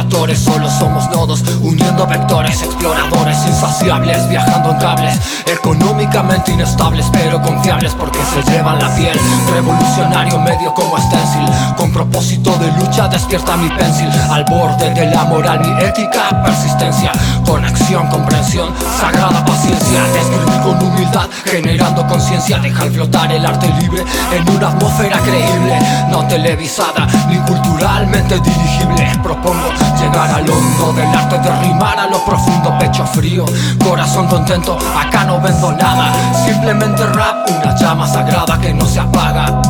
actores, solo somos nodos uniendo vectores, exploradores insaciables, viajando en cables, económicamente inestables pero confiables porque se llevan la piel. Revolucionario medio como stencil, con propósito de lucha despierta mi pencil, al borde de la moral mi ética, persistencia, conexión, comprensión, sagrada paciencia, escribir con humildad, generando conciencia, dejar flotar el arte libre en una atmósfera creíble, no televisada ni culturalmente dirigible. Propongo llegar al hondo del arte de rimar a lo profundo, pecho frío, corazón contento, acá no vendo nada, simplemente rap, una llama sagrada que no se apaga.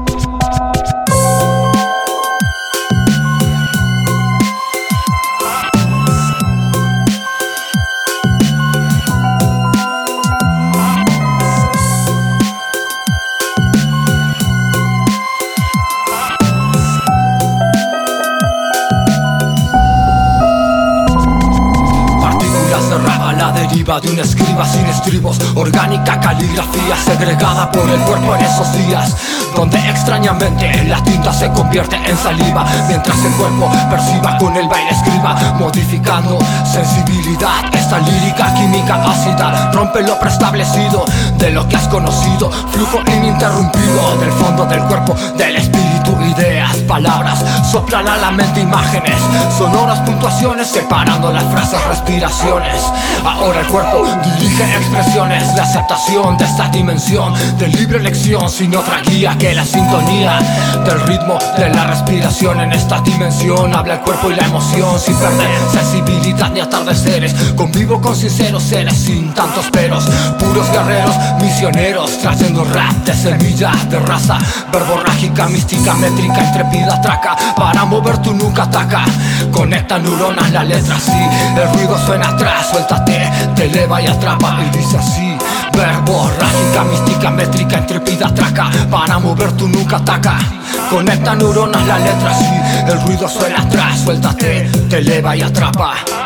La deriva de un escriba sin estribos, orgánica caligrafía segregada por el cuerpo en esos días, donde extrañamente la tinta se convierte en saliva, mientras el cuerpo perciba con el baile escriba, modificando sensibilidad. Esta lírica química ácida rompe lo preestablecido de lo que has conocido, flujo ininterrumpido del fondo del cuerpo, del espíritu, ideas, palabras, soplan a la mente imágenes, sonoras puntuaciones, separando las frases, respiraciones. Ahora el cuerpo dirige expresiones, la aceptación de esta dimensión de libre elección, sin otra guía que la sintonía del ritmo de la respiración. En esta dimensión habla el cuerpo y la emoción, sin perder sensibilidad ni atardeceres. Convivo con sinceros seres, sin tantos peros, puros guerreros, misioneros, trayendo rap de semilla, de raza, verborrágica, mística, métrica, intrépida, traca, para mover tu nunca ataca. Conecta neuronas, la letra sí, el ruido suena atrás, suéltate, te eleva y atrapa, y dice así: verborrágica, mística, métrica, intrépida, traca, para mover tu nunca ataca. Conecta neuronas, la letra sí, el ruido suena atrás, suéltate, te eleva y atrapa.